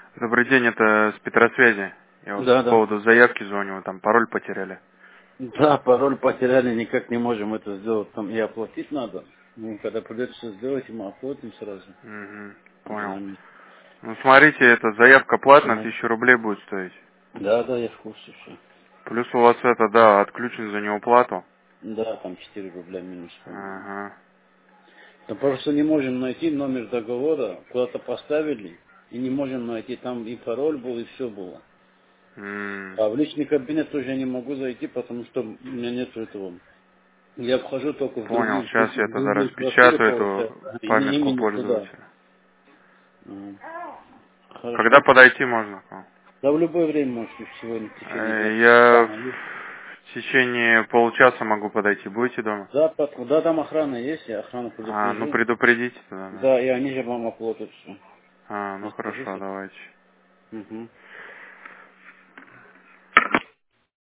Добрый день, это с Петросвязи. Я вот Да, по да. поводу заявки звоню, вы там пароль потеряли. Да, пароль потеряли, никак не можем это сделать. Там и оплатить надо. Ну, когда придется сделать, мы оплатим сразу. Угу, Уже понял. на месте. Ну смотрите, эта заявка платная, Ага. 1000 рублей будет стоить. Да, да, я в курсе все. Плюс у вас это, да, отключен за неуплату. Да, там 4 рубля минус, по-моему. Ага. Да просто не можем найти номер договора, куда-то поставили, и не можем найти. Там и пароль был, и все было. А в личный кабинет тоже я не могу зайти, потому что у меня нет этого. Я вхожу только Понял, сейчас я в тогда другую квартиру, распечатаю получается, эту и памятку именно туда. пользователя. Мгм. Когда Хорошо. подойти можно к вам? Да, в любое время можете сегодня в течение дня. Я Охрана есть? в течение получаса могу подойти. Будете дома? Да, да, там охрана есть, я охрану Ну предупрежу. предупредите тогда, да. Да, и они же вам оплатят все. Ну Я скажу хорошо, сейчас. давайте. Угу.